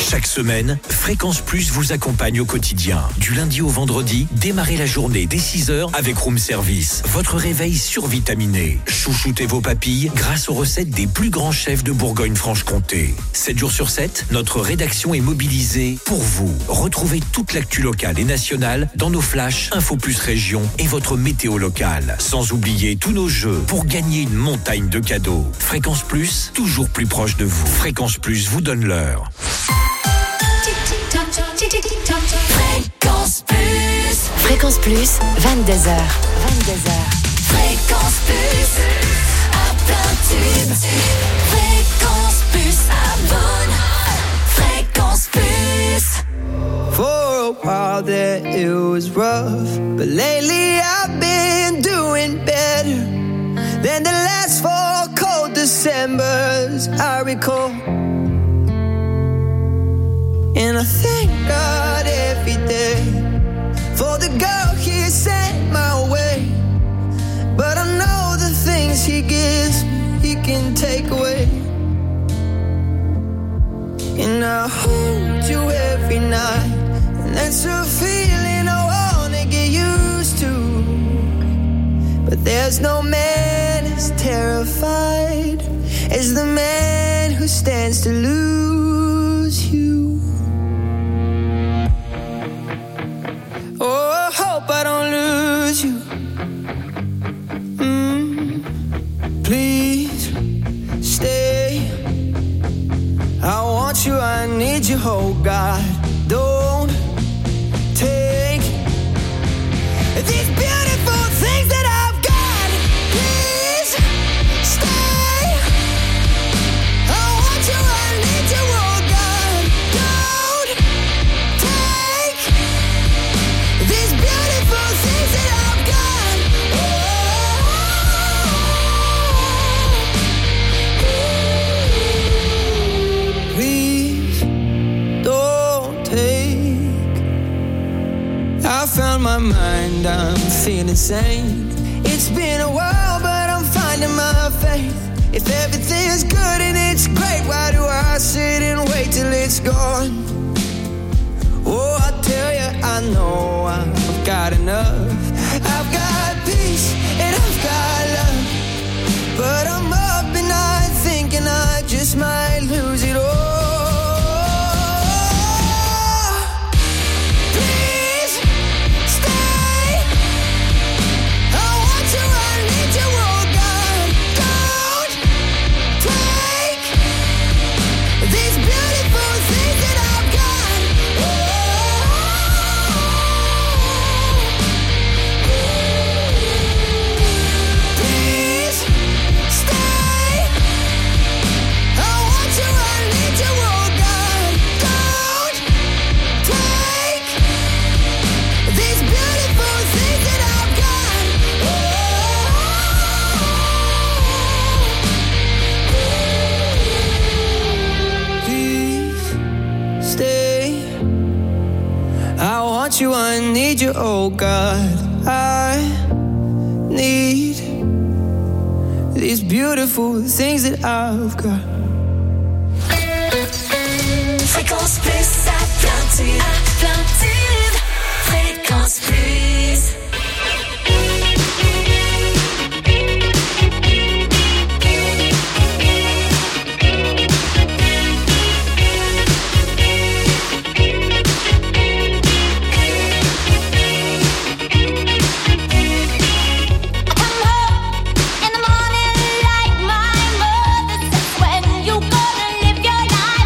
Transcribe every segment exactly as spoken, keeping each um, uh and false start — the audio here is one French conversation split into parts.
Chaque semaine, Fréquence Plus vous accompagne au quotidien. Du lundi au vendredi, démarrez la journée dès six heures avec Room Service. Votre réveil survitaminé. Chouchoutez vos papilles grâce aux recettes des plus grands chefs de Bourgogne-Franche-Comté. sept jours sur sept, notre rédaction est mobilisée pour vous. Retrouvez toute l'actu locale et nationale dans nos flashs Info Plus Région et votre météo locale. Sans oublier tous nos jeux pour gagner une montagne de cadeaux. Fréquence Plus, toujours plus proche de vous. Fréquence Plus vous donne l'heure. Fréquence Plus. Fréquence Plus, vingt-deux heures. vingt-deux heures. Fréquence Plus. À plein tube. Fréquence Plus. Abonne. Fréquence Plus. For a while there it was rough, but lately I've been doing better than the last four cold Decembers I recall. And I thank God every day for the girl He sent my way. But I know the things He gives me, He can take away. And I hold you every night, and that's a feeling I wanna get used to. But there's no man as terrified as the man who stands to lose you. Oh, I hope I don't lose you. Mm, please stay. I want you, I need you, oh God. Don't take these beautiful things that I've got. Please stay. I want you, I need you, oh God. Don't take these beautiful things that I've got. Oh, please don't take. I found my mind, I'm feeling sane. It's been a while, but I'm finding my faith. If everything's good and it's great, why do I sit and wait till it's gone? Oh, I tell you, I know I've got enough. I've got peace and I've got love, but I'm up and I'm thinking I just might lose it all. Please stay. I want you, I need you, oh God. Don't take these beautiful things that I've got. Please stay. I want you, I need you, oh God. Don't take these beautiful things that I've got. Please stay. I want you, I need you, oh God. I need these beautiful things that I've got. Fréquence Plus. À plein tube. À plein tube. Fréquence Plus.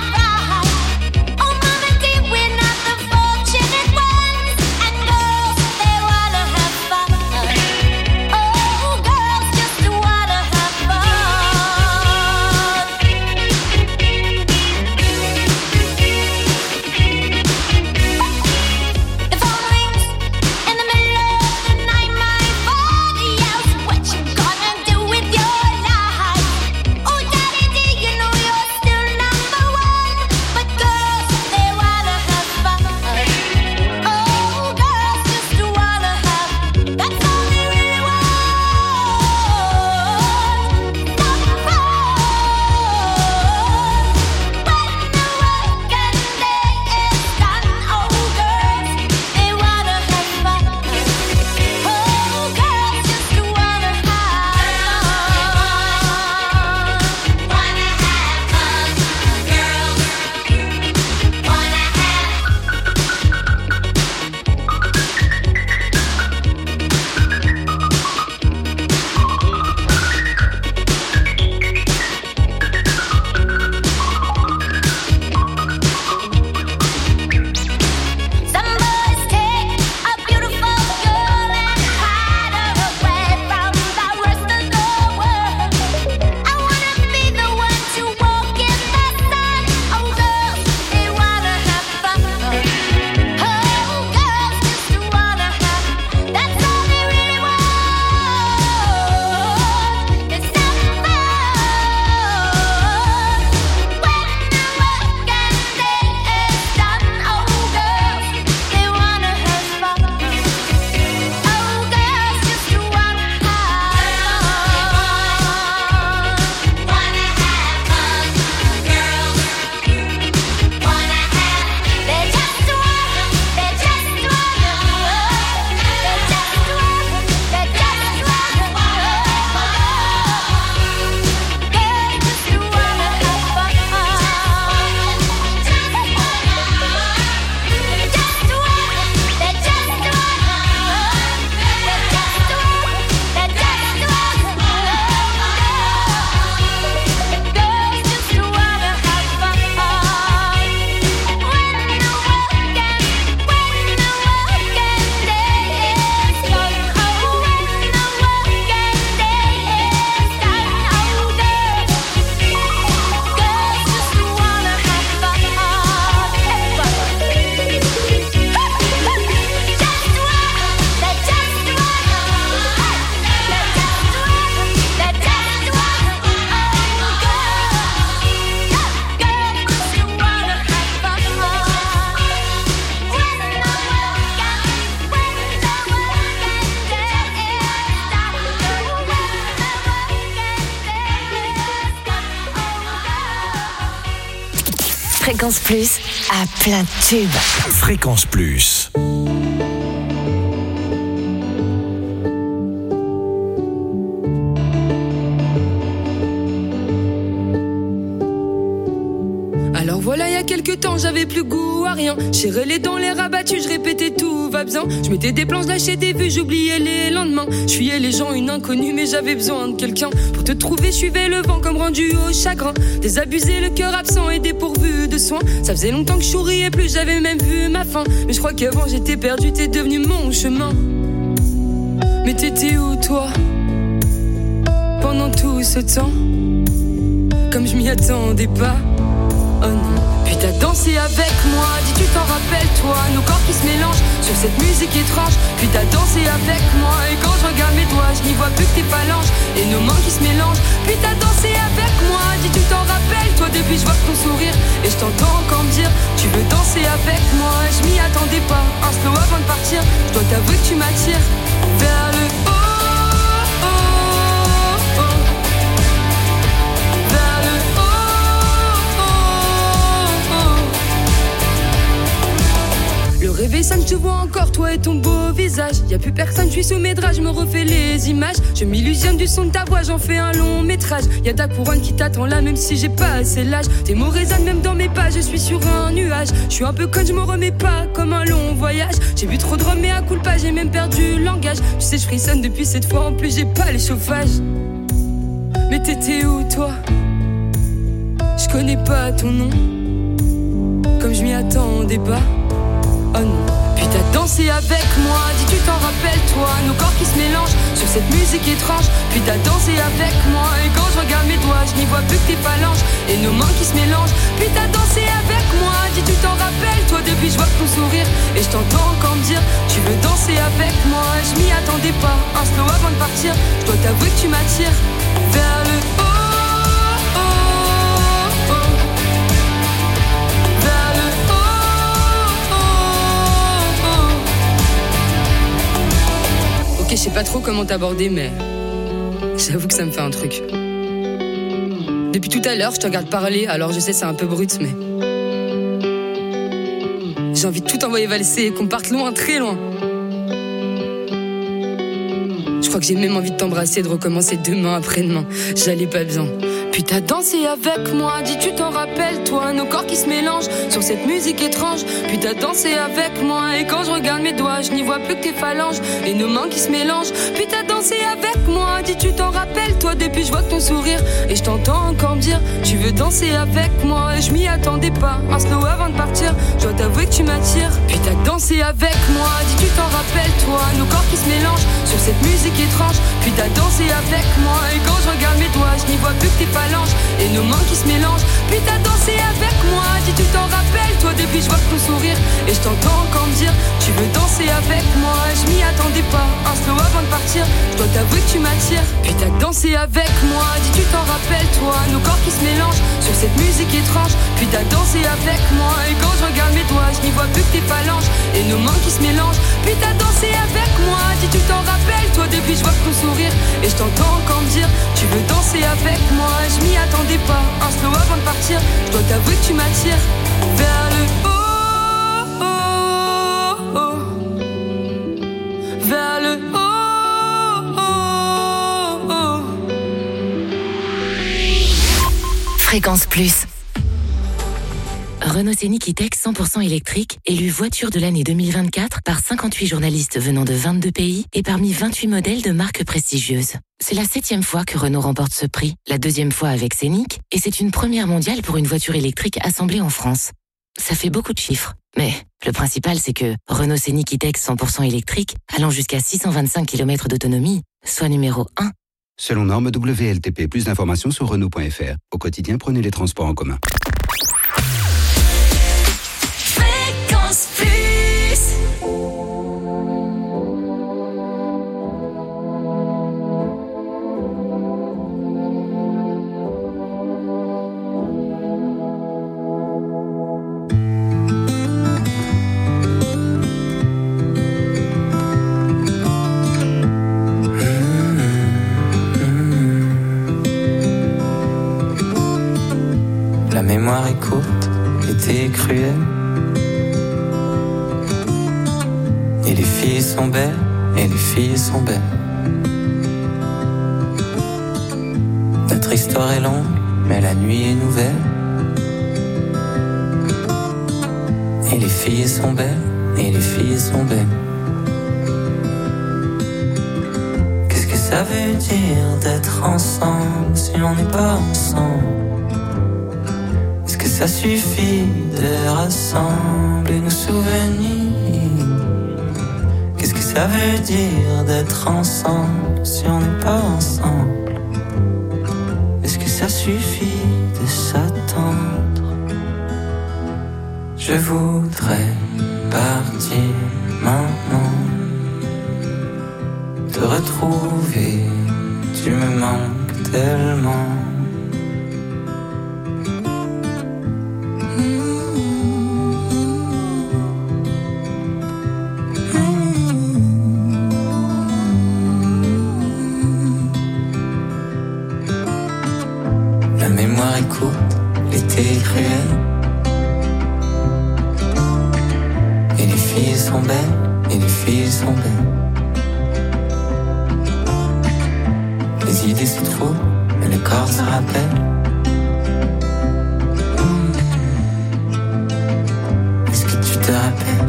Fortunate ones and girls Fréquence Plus à plein de tubes. Fréquence Plus. Alors voilà, il y a quelques temps, j'avais plus goût à rien. Serrais les dents, les rabattus, je répétais tout va bien. Je mettais des plans, je lâchais des vues, j'oubliais les lendemains. Je fuyais les gens, une inconnue, mais j'avais besoin de quelqu'un. Pour te trouver, je suivais le vent comme rendu au chagrin. Désabusé, le cœur absent et dépourvu de soins. Ça faisait longtemps que je souriais plus, j'avais même vu ma fin. Mais je crois qu'avant j'étais perdu, t'es devenu mon chemin. Mais t'étais où toi pendant tout ce temps? Comme je m'y attendais pas. Oh non. Puis t'as dansé avec moi, dis tu t'en rappelles toi, nos corps qui se mélangent sur cette musique étrange. Puis t'as dansé avec moi, et quand je regarde mes doigts, je n'y vois plus que tes phalanges et nos mains qui se mélangent. Puis t'as dansé avec moi, dis tu t'en rappelles toi, depuis je vois ton sourire et je t'entends encore me dire tu veux danser avec moi. Je m'y attendais pas, un slow avant de partir, je dois t'avouer que tu m'attires vers le haut. Le réveil sonne, je te vois encore, toi et ton beau visage. Y'a plus personne, je suis sous mes draps, je me refais les images. Je m'illusionne du son de ta voix, j'en fais un long métrage. Y'a ta couronne qui t'attend là, même si j'ai pas assez l'âge. Tes mots résonnent même dans mes pas, je suis sur un nuage. Je suis un peu conne, je me remets pas, comme un long voyage. J'ai bu trop de rhum et à coup pas, j'ai même perdu le langage. Tu sais, je frissonne depuis cette fois, en plus j'ai pas les chauffages. Mais t'étais où toi? Je connais pas ton nom, comme je m'y attendais pas. Oh non. Puis t'as dansé avec moi, dis tu t'en rappelles toi, nos corps qui se mélangent sur cette musique étrange. Puis t'as dansé avec moi, et quand je regarde mes doigts, je n'y vois plus que tes phalanges et nos mains qui se mélangent. Puis t'as dansé avec moi, dis tu t'en rappelles toi, depuis je vois ton sourire et je t'entends encore me dire tu veux danser avec moi. Je m'y attendais pas, un slow avant de partir, je dois t'avouer que tu m'attires vers le haut. Je sais pas trop comment t'aborder, mais j'avoue que ça me fait un truc. Depuis tout à l'heure, je te regarde parler, alors je sais c'est un peu brut, mais j'ai envie de tout envoyer valser et qu'on parte loin, très loin. Je crois que j'ai même envie de t'embrasser, de recommencer demain, après-demain. J'allais pas bien. Puis t'as dansé avec moi, dis tu t'en rappelles toi, nos corps qui se mélangent sur cette musique étrange. Puis t'as dansé avec moi, et quand je regarde mes doigts, je n'y vois plus que tes phalanges et nos mains qui se mélangent. Puis t'as dansé avec moi, dis tu t'en rappelles toi, depuis je vois ton sourire et je t'entends encore me dire tu veux danser avec moi. Et je m'y attendais pas, un slow avant de partir, je dois t'avouer que tu m'attires. Puis t'as dansé avec moi, dis tu t'en rappelles toi, nos corps qui se mélangent sur cette musique étrange. Puis t'as dansé avec moi, et quand je regarde mes doigts, je n'y vois plus que tes phalanges et nos mains qui se mélangent. Puis t'as dansé avec moi, dis tu t'en rappelles toi, depuis je vois ton sourire et je t'entends encore me dire tu veux danser avec moi. Je m'y attendais pas, un slow avant de partir, je dois t'avouer que tu m'attires. Puis t'as dansé avec moi, dis tu t'en rappelles toi, nos corps qui se mélangent sur cette musique étrange. Puis t'as dansé avec moi, et quand je regarde mes doigts, je n'y vois plus que tes phalanges et nos mains qui se mélangent. Puis t'as dansé avec moi, dis tu t'en rappelles toi, depuis je vois ton sourire et je t'entends encore me dire tu veux danser avec moi. Je m'y attendais pas, un slow avant de partir, je dois t'avouer que tu m'attires vers le haut, oh, oh, vers le haut, oh, oh. Fréquence Plus. Renault Scénic E-Tech cent pour cent électrique, élu voiture de l'année deux mille vingt-quatre par cinquante-huit journalistes venant de vingt-deux pays et parmi vingt-huit modèles de marques prestigieuses. C'est la septième fois que Renault remporte ce prix, la deuxième fois avec Scénic, et c'est une première mondiale pour une voiture électrique assemblée en France. Ça fait beaucoup de chiffres, mais le principal c'est que Renault Scénic E-Tech cent pour cent électrique, allant jusqu'à six cent vingt-cinq kilomètres d'autonomie, soit numéro un. Selon norme W L T P, plus d'informations sur Renault point F R. Au quotidien, prenez les transports en commun. Fréquence Plus. La mémoire est courte, l'été est cruel. Et les filles sont belles, et les filles sont belles. Notre histoire est longue, mais la nuit est nouvelle. Et les filles sont belles, et les filles sont belles. Qu'est-ce que ça veut dire d'être ensemble si on n'est pas ensemble? Est-ce que ça suffit de rassembler nos souvenirs? Qu'est-ce que ça veut dire d'être ensemble si on n'est pas ensemble? Est-ce que ça suffit de s'attendre? Je voudrais partir maintenant, te retrouver, tu me manques tellement. La mémoire est courte, l'été est cruel. Et les filles sont belles, et les filles sont belles. Les idées se trouvent, mais le corps se rappelle. Est-ce que tu te rappelles?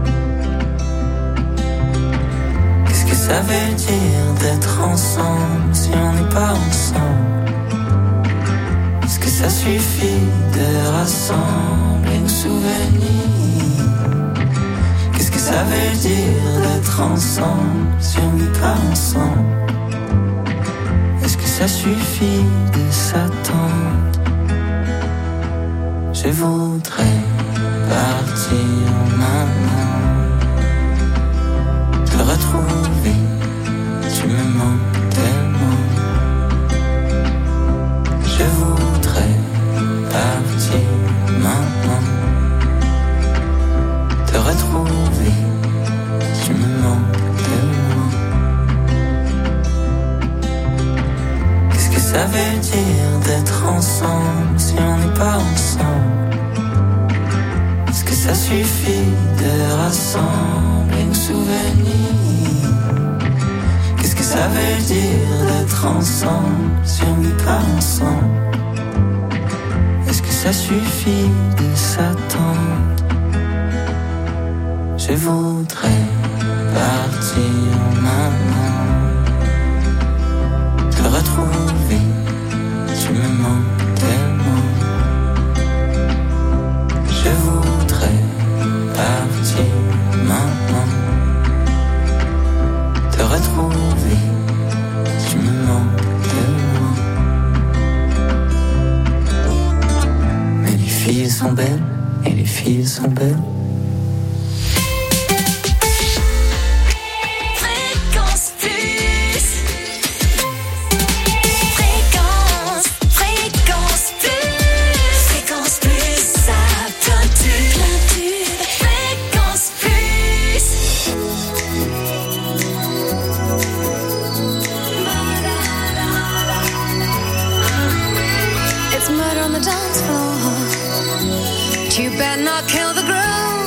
Qu'est-ce que ça veut dire d'être ensemble si on n'est pas ensemble? Est-ce que ça suffit de rassembler nos souvenirs? Qu'est-ce que ça veut dire d'être ensemble si on n'est pas ensemble? Est-ce que ça suffit de s'attendre? Je voudrais partir maintenant, te retrouver, tu me manques tellement. Je voudrais partir maintenant, te retrouver, tu me manques tellement. Qu'est-ce que ça veut dire d'être ensemble si on n'est pas ensemble? Est-ce que ça suffit de rassembler nos souvenirs? Qu'est-ce que ça veut dire d'être ensemble si on n'est pas ensemble? Est-ce que ça suffit de s'attendre? Je voudrais partir maintenant, te retrouver, tu me manques tellement. Je voudrais partir maintenant, te retrouver, tu me manques tellement. Mais les filles sont belles, et les filles sont belles. You better not kill the groove.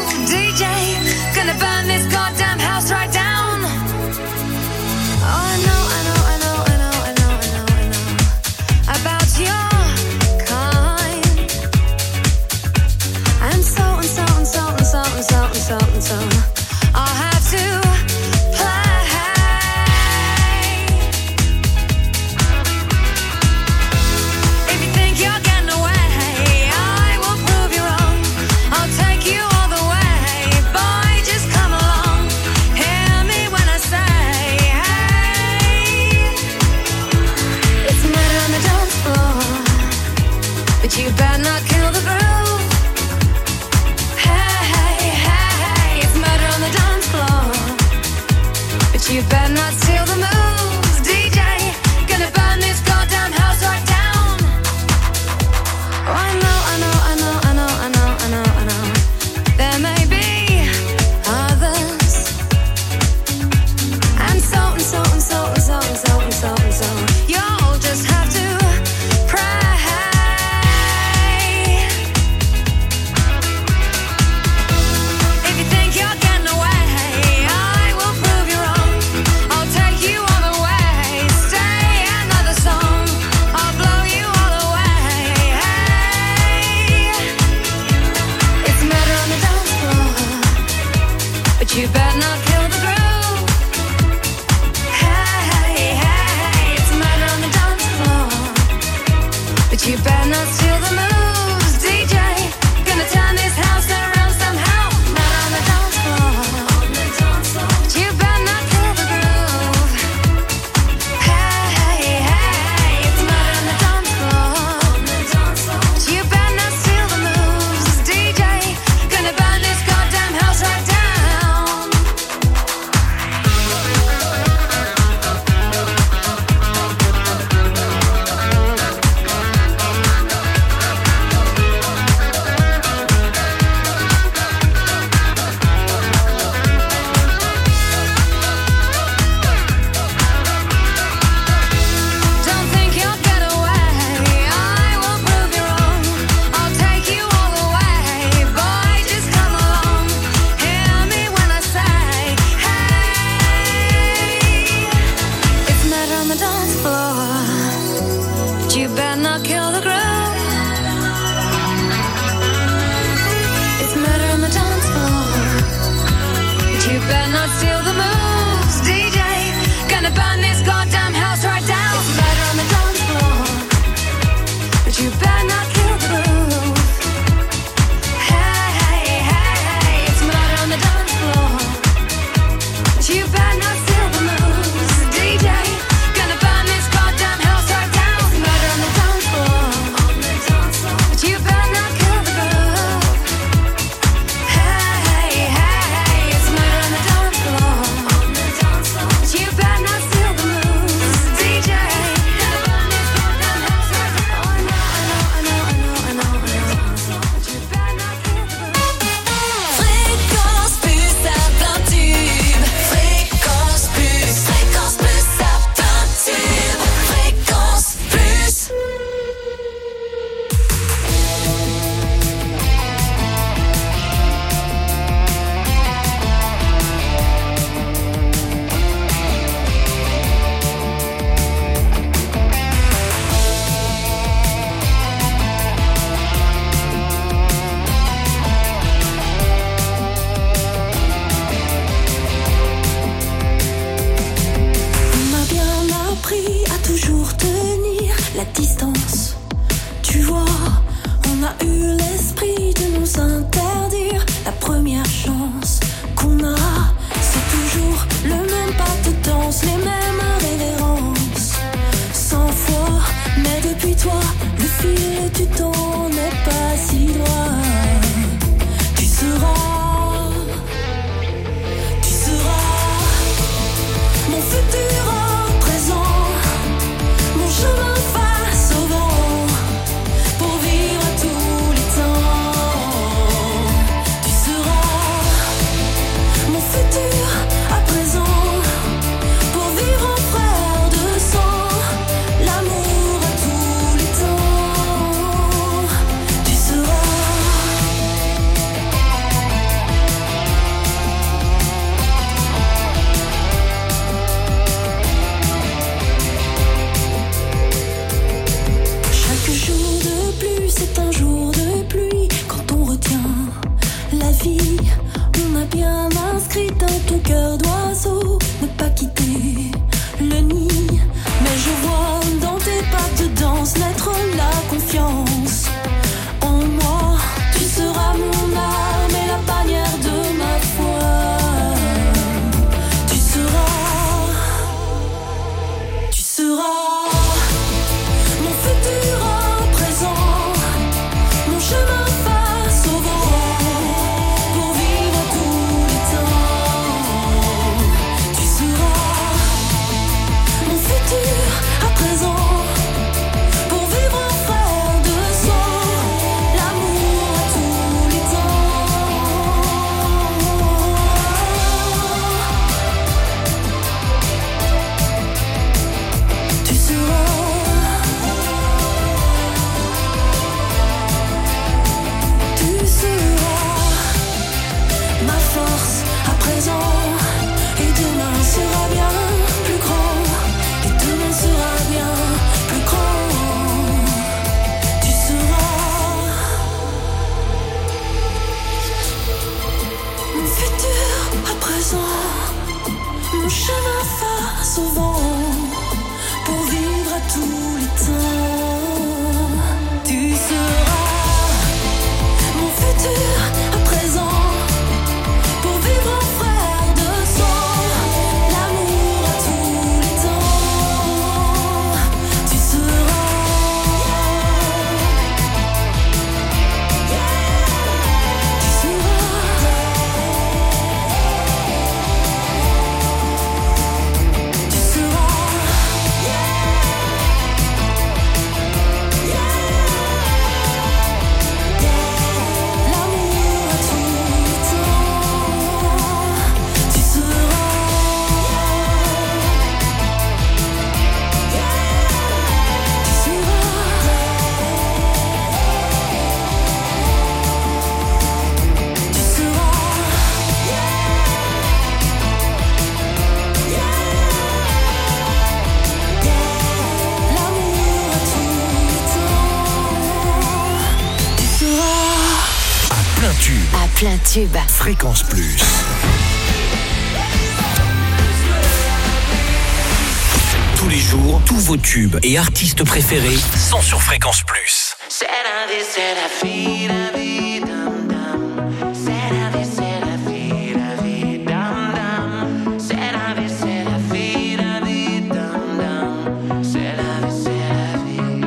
better not steal the moves, D J. Gonna burn this goddamn house right down. It's murder on the dance floor, but you better not kill the groove. Hey, hey, hey, hey, it's murder on the dance floor, but you better not steal the moves, D J. Gonna burn this goddamn house right down. It's murder on the dance floor, on the dance floor, but you better not kill the groove. Hey, hey, hey, hey, it's murder on the dance floor, on the dance floor, but you better not steal the moves, D J. Gonna burn this goddamn house right down. Oh, I know, I know, I know, I know, I know, I know, but you better not kill the groove. Fréquence plus à plein tube. Fréquence plus, fréquence plus à plein tube. Fréquence plus. On m'a bien appris à toujours tenir la distance. Tu vois, on a eu l'esprit de nous interdire la première chance qu'on a. C'est toujours le même pas de danse, les mêmes révérences. Cent fois, mais depuis toi, le fil du temps n'est pas si loin. Tu seras, tu seras mon futur en présent, mon chemin face au vent, pour vivre à tous les temps. Tu seras mon futur à présent, pour vivre en frère de sang, l'amour à tous les temps. Tu seras. Chaque jour de plus c'est un jour de pluie. Quand on retient la vie, on a bien inscrit dans ton cœur d'oiseau ne pas quitter le nid. Mais je vois dans tes pas de danse naître la confiance en moi. Tu seras mon âme et la bannière de ma foi. Tu seras, tu seras mon futur en présent, mon chemin face au vent, pour vivre à tous les temps. Tu seras mon futur à présent, pour vivre en frère de sang, l'amour à tous les temps. Tu seras. Tu seras ma force à présent, et demain sera bien plus grand, et demain sera bien plus grand. Tu seras mon futur à présent, mon chemin face au vent, pour vivre à tous les temps. Tu seras mon futur à présent, pour vivre en frère de sang, l'amour à tous les temps. Tu seras, tu seras, tu plein tube. À plein tube. Fréquence plus. Tous les jours, tous vos tubes et artistes préférés sont sur Fréquence Plus. C'est la vie, c'est la vie, la vie, dam dam. C'est la vie, c'est la vie, la vie, dam dam. C'est la vie, c'est la vie, la vie, dam dam. C'est la vie, c'est la vie.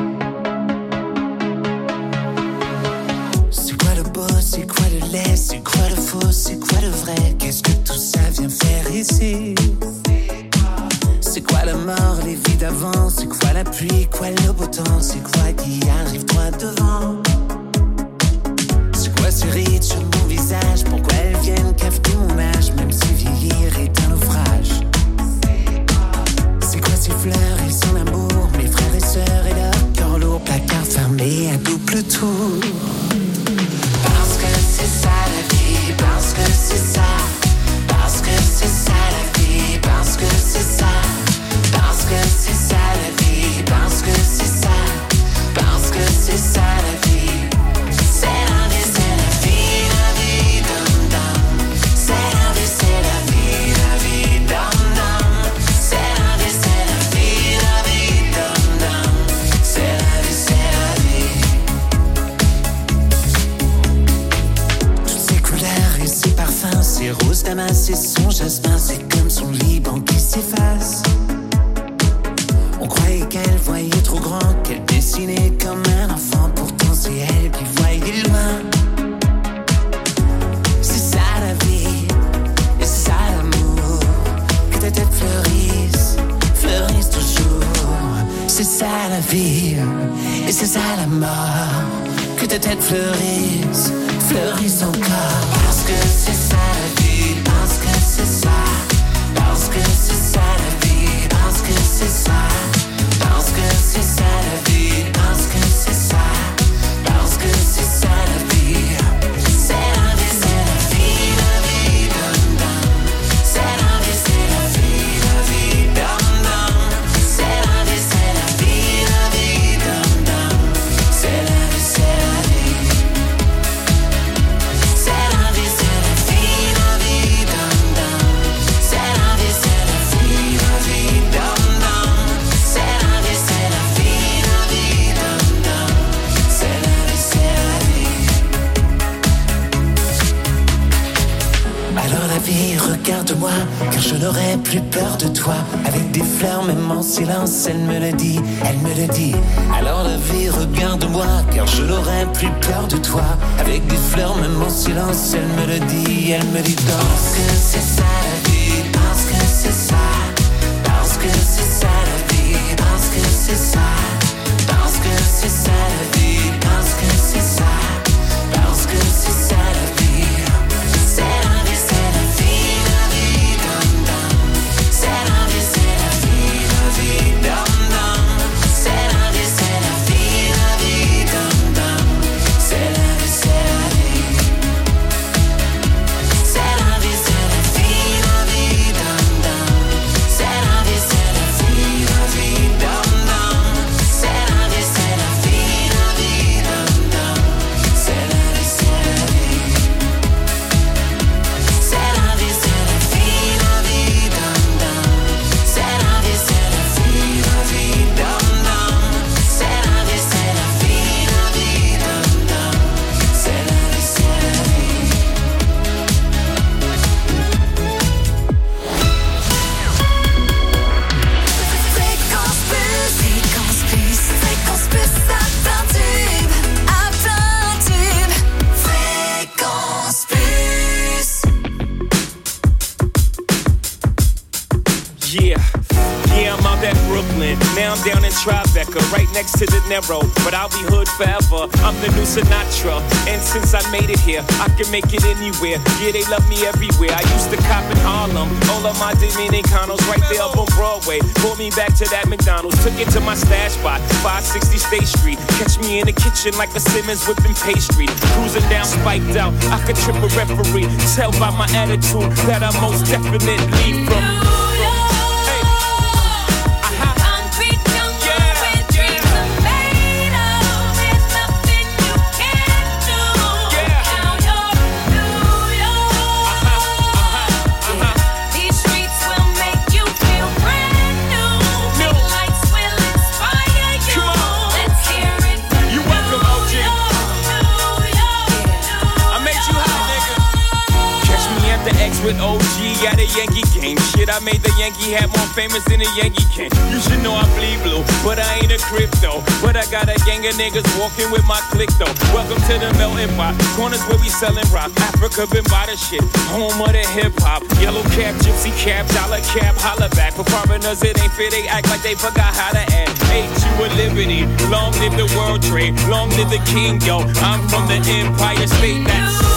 C'est quoi le beau, c'est quoi le laid, c'est quoi le faux, c'est quoi le vrai? Qu'est-ce que tout ça vient faire ici? C'est quoi la mort, les vies d'avant? C'est quoi la pluie, quoi le beau temps? C'est quoi qui arrive droit devant? C'est quoi ces rides sur mon visage? Pourquoi elles viennent cafeter mon âge? Même si vieillir est un naufrage. C'est quoi ces fleurs et son amour? Mes frères et sœurs et leur cœur lourd, placard fermé à double tour. Parce que c'est ça la vie, parce que c'est ça. Parce que c'est ça la vie, parce que c'est ça. Parce que c'est ça la vie, parce que c'est ça. Parce que c'est ça la vie. C'est la vie, c'est la vie, la vie, dum dum. C'est la vie, c'est la vie, la vie, dum dum. C'est la vie, c'est la vie, la vie, dum dum. C'est la vie, c'est la vie. Toutes ces couleurs et ces parfums, ces roses damas et son jasmin, c'est comme son Liban qui s'efface. On croyait qu'elle voyait trop grand, qu'elle dessinait comme un enfant. Pourtant c'est elle qui voyait loin. C'est ça la vie, et c'est ça l'amour. Que ta tête fleurisse, fleurisse toujours. C'est ça la vie, et c'est ça la mort. Que ta tête fleurisse, fleurisse encore. Parce que c'est ça la vie, parce que c'est ça. Parce que c'est ça la vie, parce que c'est ça. Parce que c'est ça la vie, parce que c'est ça. Parce que c'est ça la vie. C'est la vie, c'est la vie, la vie, dum dum. C'est la vie, c'est la vie, la vie, dum dum. C'est la vie, c'est la vie, la vie, dum dum. C'est la vie, c'est la vie. C'est la vie, c'est la vie, la vie, dum dum. C'est la vie, c'est la vie, la vie, dum dum. C'est la vie, c'est la vie, la vie, dum dum. C'est la vie, c'est la vie. Alors la vie, regarde-moi, car je n'aurai plus peur de toi. Avec des fleurs, même en silence, elle me le dit, elle me le dit. Alors la vie, regarde-moi, car je n'aurai plus peur de toi. Avec des fleurs, même en silence, elle me le dit, elle me dit. Parce que c'est ça la vie, parce que c'est ça. Parce que c'est ça la vie, parce que c'est ça. Parce que c'est ça la vie, parce que c'est ça. Parce que c'est ça la vie. C'est la vie, c'est la vie, la vie, dum dum. C'est la vie, c'est la vie, la vie, dum dum. C'est la vie, c'est la vie, la vie, dum dum. C'est la vie, c'est la vie. C'est la vie, c'est la vie, la vie, dum dum. C'est la vie, c'est la vie, la vie, dum dum. C'est la vie, c'est la vie, la vie, dum dum. C'est la vie, c'est la vie. C'est la vie, c'est la vie, la vie, dum dum. C'est la vie, c'est la vie, la vie, dum dum. C'est la vie, c'est la vie, la vie, dum dum. C'est la vie, c'est la vie. Fréquence plus, fréquence plus, fréquence plus, à plein tube, à plein tube. Fréquence plus. Yeah, yeah, I'm out at Brooklyn. Now I'm down in Tribeca, right next to De Niro. But I'll be hood forever. I'm the new Sinatra. And since I made it here, I can make it anywhere. Yeah, they love me everywhere. I used to cop in Harlem. All of my Dominicanos right there up on Broadway. Pulled me back to that McDonald's. Took it to my stash spot, five sixty State Street. Catch me in the kitchen like a Simmons whipping pastry. Cruising down, spiked out. I could trip a referee. Tell by my attitude that I most definitely from. These streets will make you feel brand new. X with O G at a Yankee game. Shit, I made the Yankee hat more famous than a Yankee can. You should know I bleed blue, but I ain't a crypto. But I got a gang of niggas walking with my click though. Welcome to the melting pot, corners where we selling rock. Africa been by the shit, home of the hip hop. Yellow cap, gypsy cap, dollar cap, holla back. For foreigners it ain't fair, they act like they forgot how to act. Hate you a liberty, long live the world trade, long live the king, yo. I'm from the Empire State, that's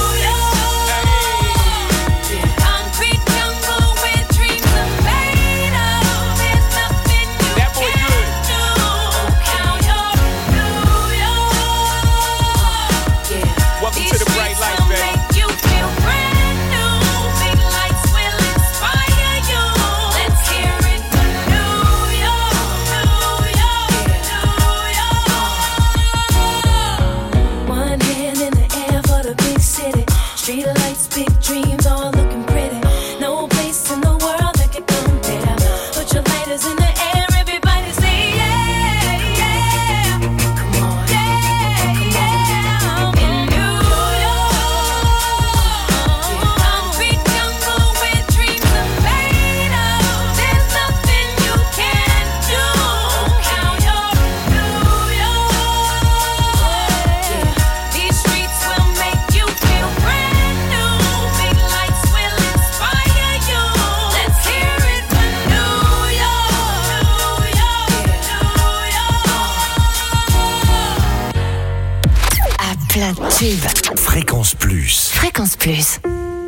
Fréquence Plus. Fréquence Plus.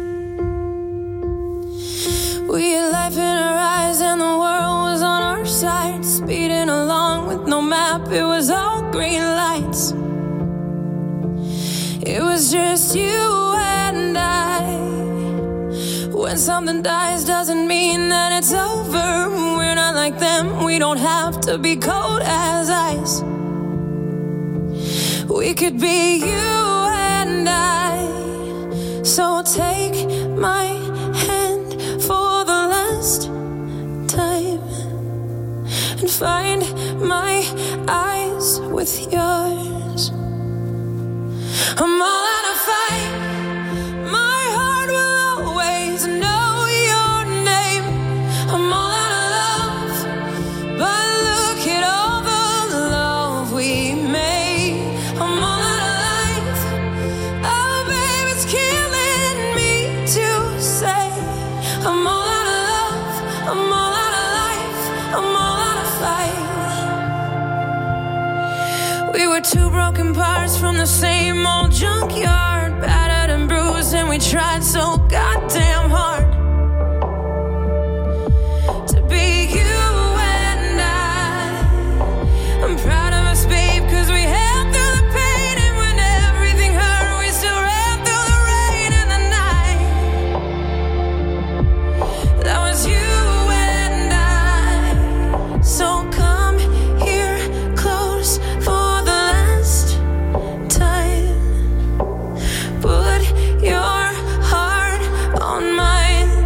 We had life in our eyes and the world was on our side. Speeding along with no map, it was all green lights. It was just you and I. When something dies doesn't mean that it's over. We're not like them, we don't have to be cold as ice. We could be you and I. So take my hand for the last time and find my eyes with yours. I'm all out of fight. My heart will always know your name. I'm all out of love, but look at all the love we made. I'm all out of life. Oh, babe, it's killing me to say. I'm all out of love. I'm all out of life. I'm all out of fight. We were two broken parts from the same old junkyard, battered and bruised, and we tried so goddamn hard to be you and I. I'm proud of us, babe, cause we held through the pain, and when everything hurt, we still ran through the rain and the night. That was you and I. So come here close for the last time. Put your heart on mine.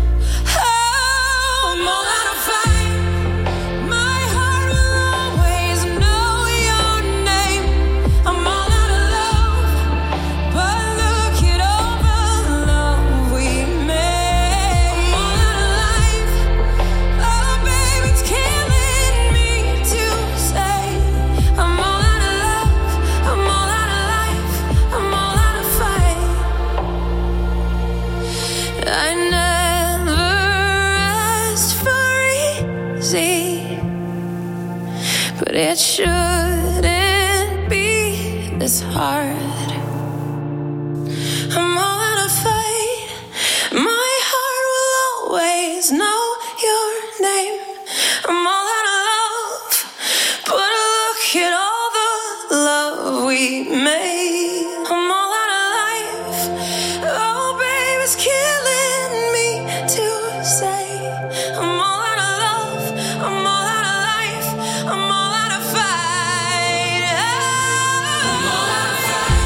Oh, I'm all out of fight. My heart will always know your name. I'm all out of love, but look at all the love we made. I'm all out of life. Oh, babe, it's killing me to say. I'm all out of love. I'm all out of life. I'm all out of fight. I never asked for easy, but it shouldn't be this hard. I'm all out of fight. My heart will always know your name. I'm all out of love, but look at all the love we made. I'm all out of life. Oh, babe, it's killing me to say. I'm all out of love. I'm all out of life. I'm all out of fight. I'm all out of fight.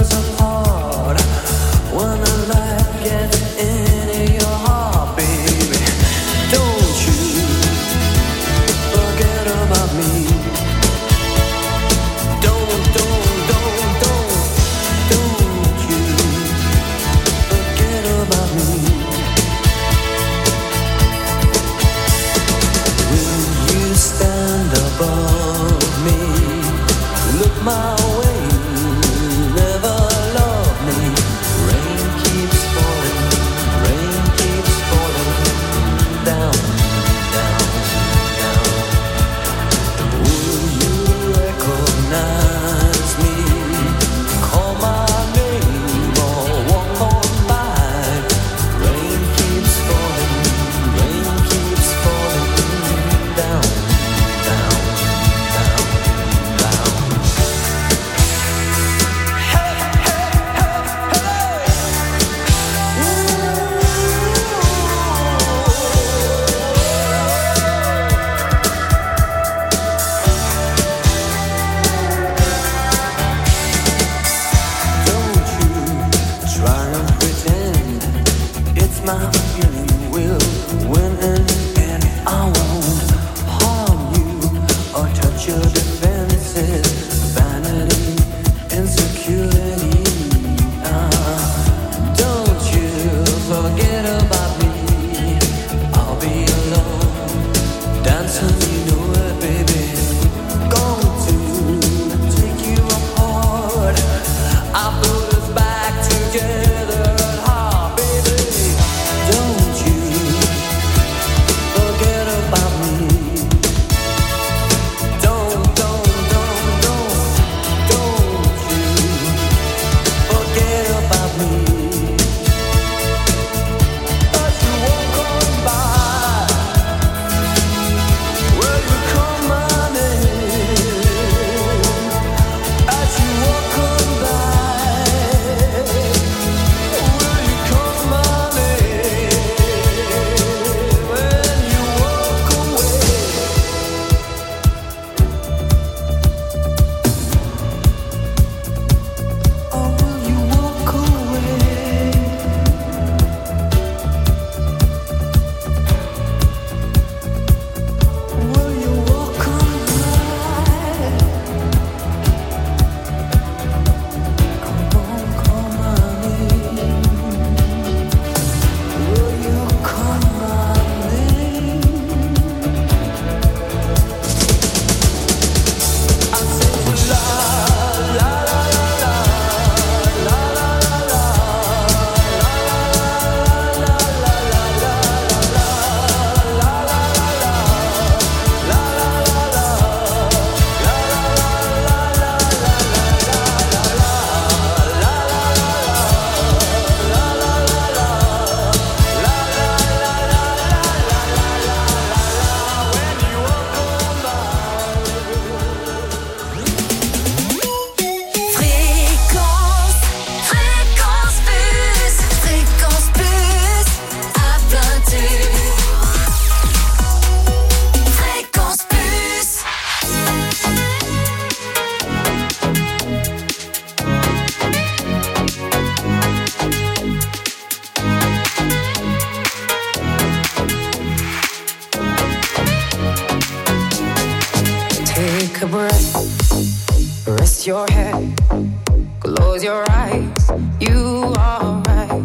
your head, close your eyes, you are right.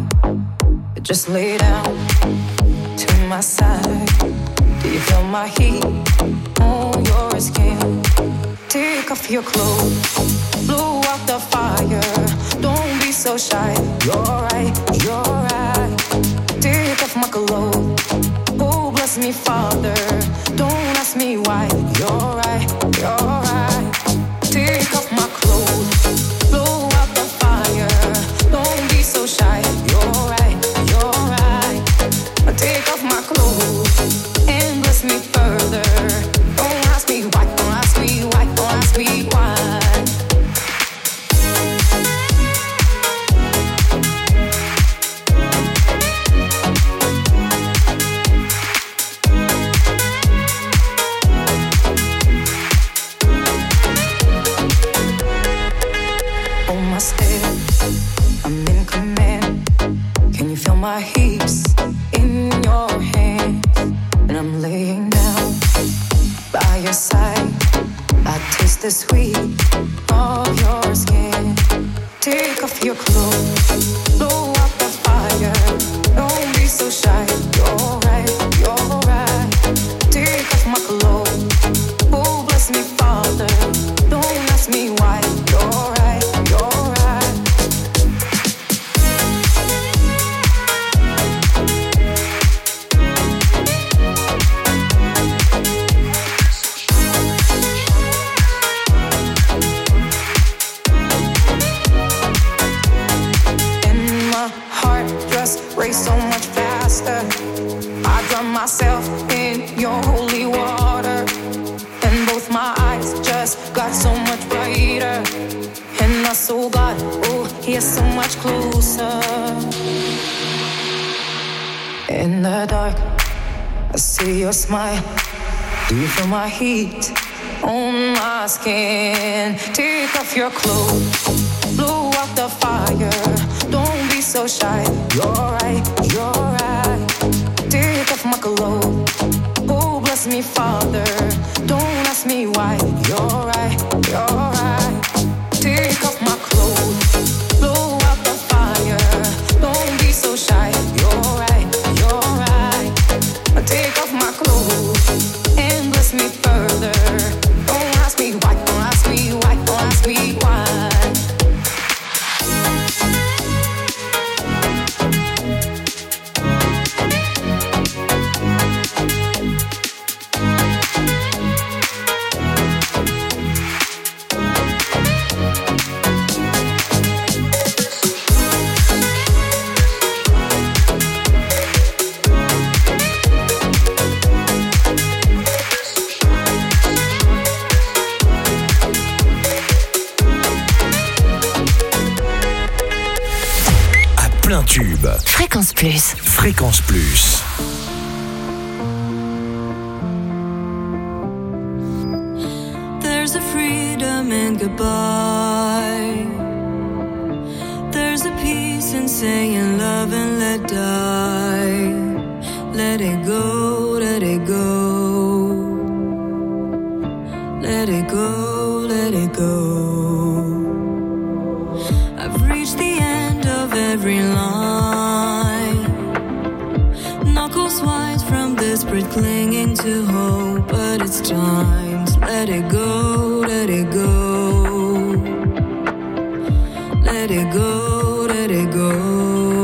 Just lay down to my side. Do you feel my heat on your skin? Take off your clothes, blow out the fire. Don't be so shy. You're right, you're right. Take off my clothes. Oh, bless me, Father. Don't ask me why. You're right, you're right. Take off my clothes, blow out the fire. Don't be so shy. You're right, you're right. Take off my clothes and bless me further. Don't ask me why, don't ask me why, don't ask me why. hold my step. I'm in command. Can you feel my heaps in your hands? And I'm laying down by your side. I taste the sweet of your skin. Take off your clothes, blow out the fire. Don't be so shy. You're right, you're right. Take off my clothes. Oh, bless me, Father. Don't ask me why. You're right, you're right. And my heart just raced so much faster. I drown myself in your holy water. And both my eyes just got so much brighter. And I saw God, oh, he's so much closer. In the dark, I see your smile. Do you feel my heat on my skin? Take off your clothes, blow out the fire. Don't be so shy. You're right, you're right. Take off my clothes. Oh, bless me, Father. Don't ask me why. You're right, you're right. Take off my clothes, blow out the fire. Don't be so shy. You're right, you're right. Take off my clothes and bless me further. Don't ask me why, don't ask me why, don't ask me why. Plein tube. Fréquence Plus. Fréquence Plus. There's a freedom in goodbye. There's a peace in saying love and let die. Let it go, let it go. Let it go, let it go. I've reached the end of every line. Knuckles white from desperate clinging to hope. But it's time to let it go, let it go. Let it go, let it go.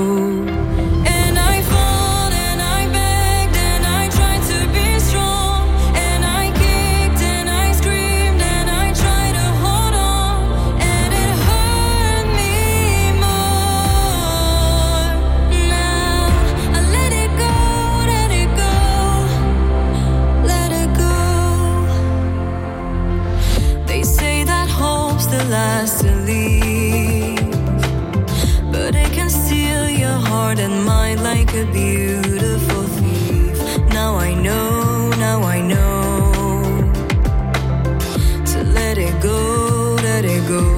Last to leave, but it can steal your heart and mind like a beautiful thief. Now I know, now I know to let it go, let it go.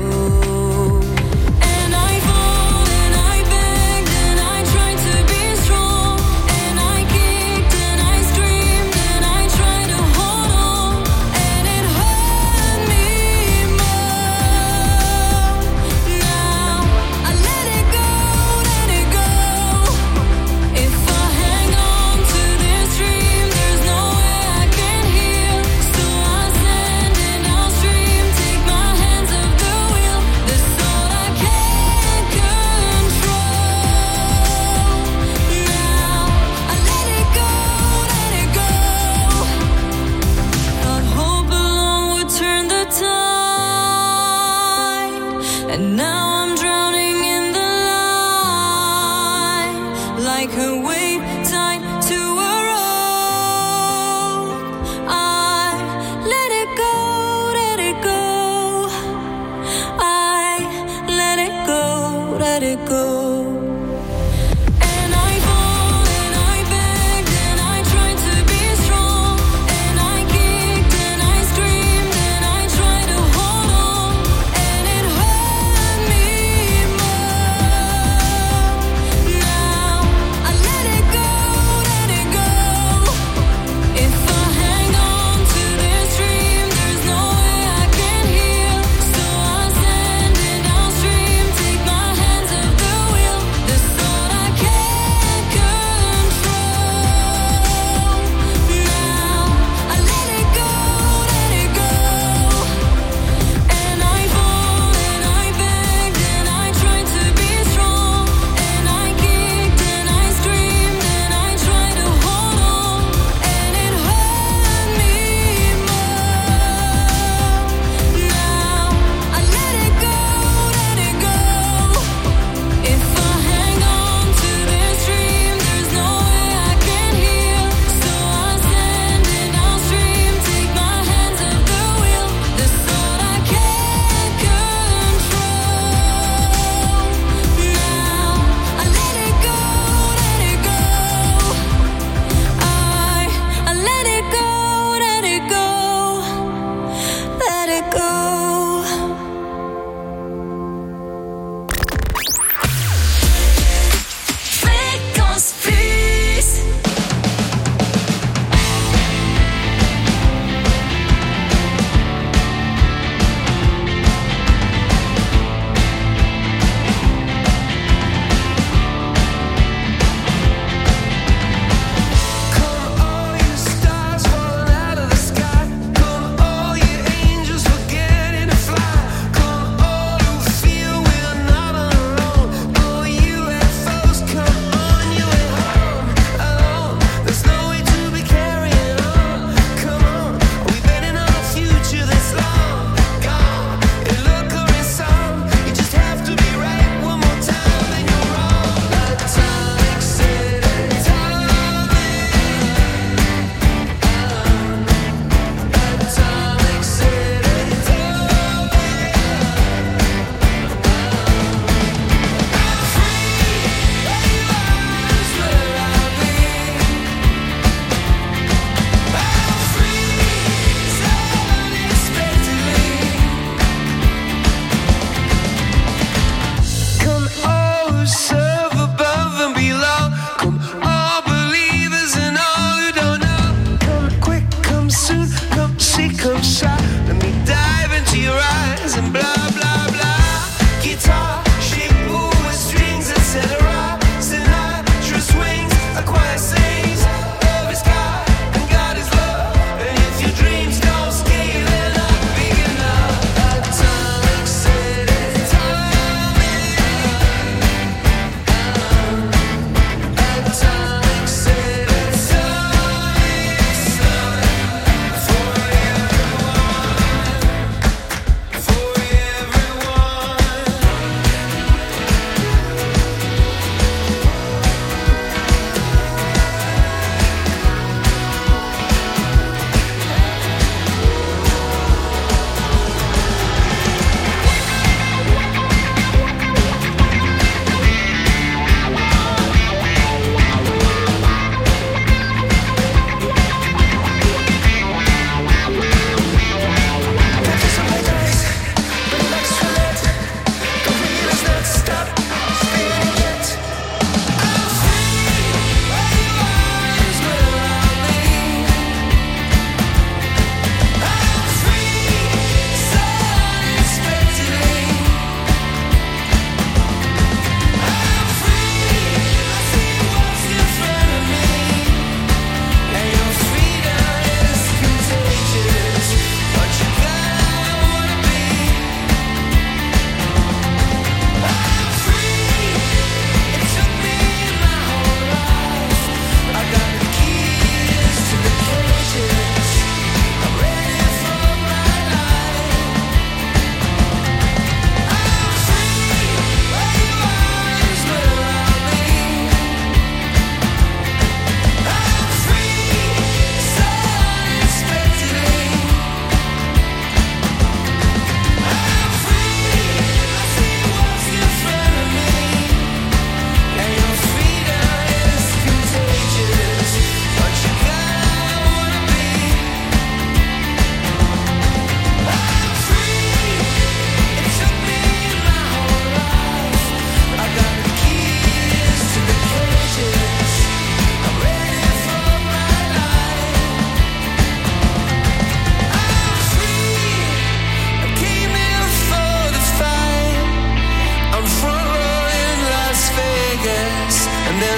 Me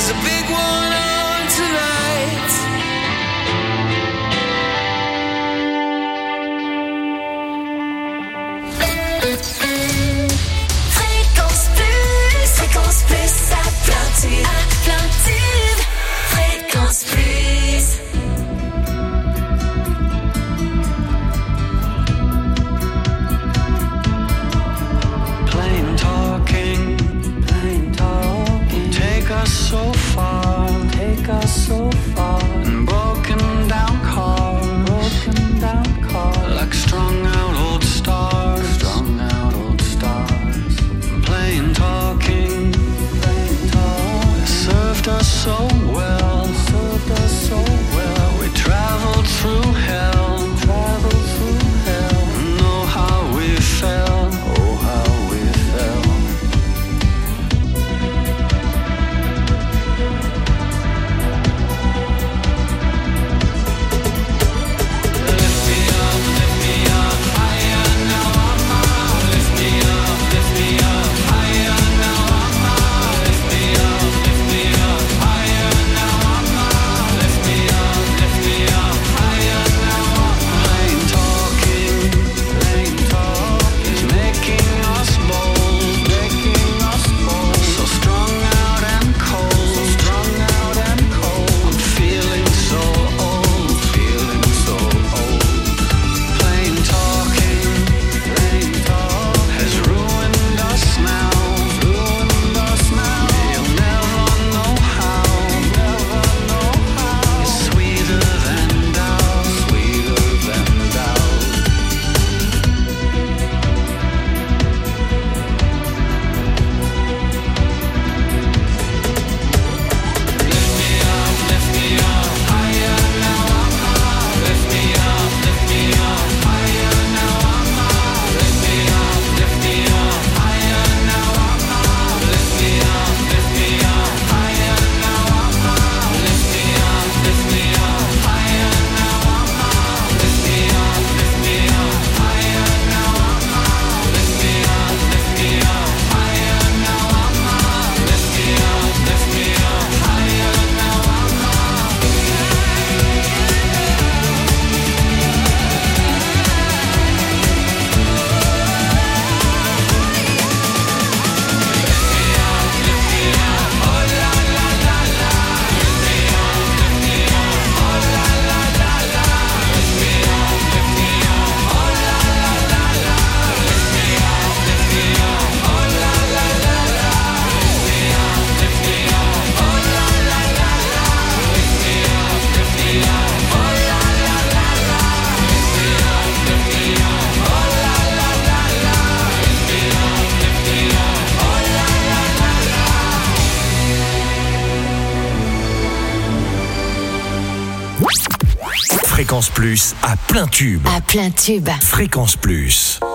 there's a big one on tonight. Fréquence plus, fréquence plus, à plein tube, à plein tube. Fréquence plus. Plain talking, plain talking. Take us so far, take us so far. And broken down cars, broken down cars. Like strung out old stars, strung out old stars. Plain talking, plain talking. Served us so well, served us so well. We traveled through hell, traveled through hell. Know how we felt, oh how we felt. Lift me up, lift me up, higher now I'm out. Lift me up, lift me up, higher now I'm out. Lift me up, lift me up, higher now I'm out. Lift me up, lift me up, higher now I'm out. Plain talking, plain talking is making us bold, making us bold. So strung out and cold, so strung out and cold. I'm feeling so old, feeling so old. Plain talking, plain talk has ruined us now, ruined us now. You'll never know how, never know how. It's sweeter than doubt, sweeter than doubt. Lift me up, lift me up, higher now I'm out. Lift me up, lift me up, higher now I'm out. Lift me up, lift me up, higher now I'm out. Lift me up, lift me up, higher now I'm out. Lift me up, lift me up, higher now I'm out. Lift me up, lift me up, higher now I'm out. Lift me up, lift me up, higher now I'm out. Lift me up, lift me up, higher now I'm out. Fréquence Plus à plein tube. À plein tube. Fréquence Plus.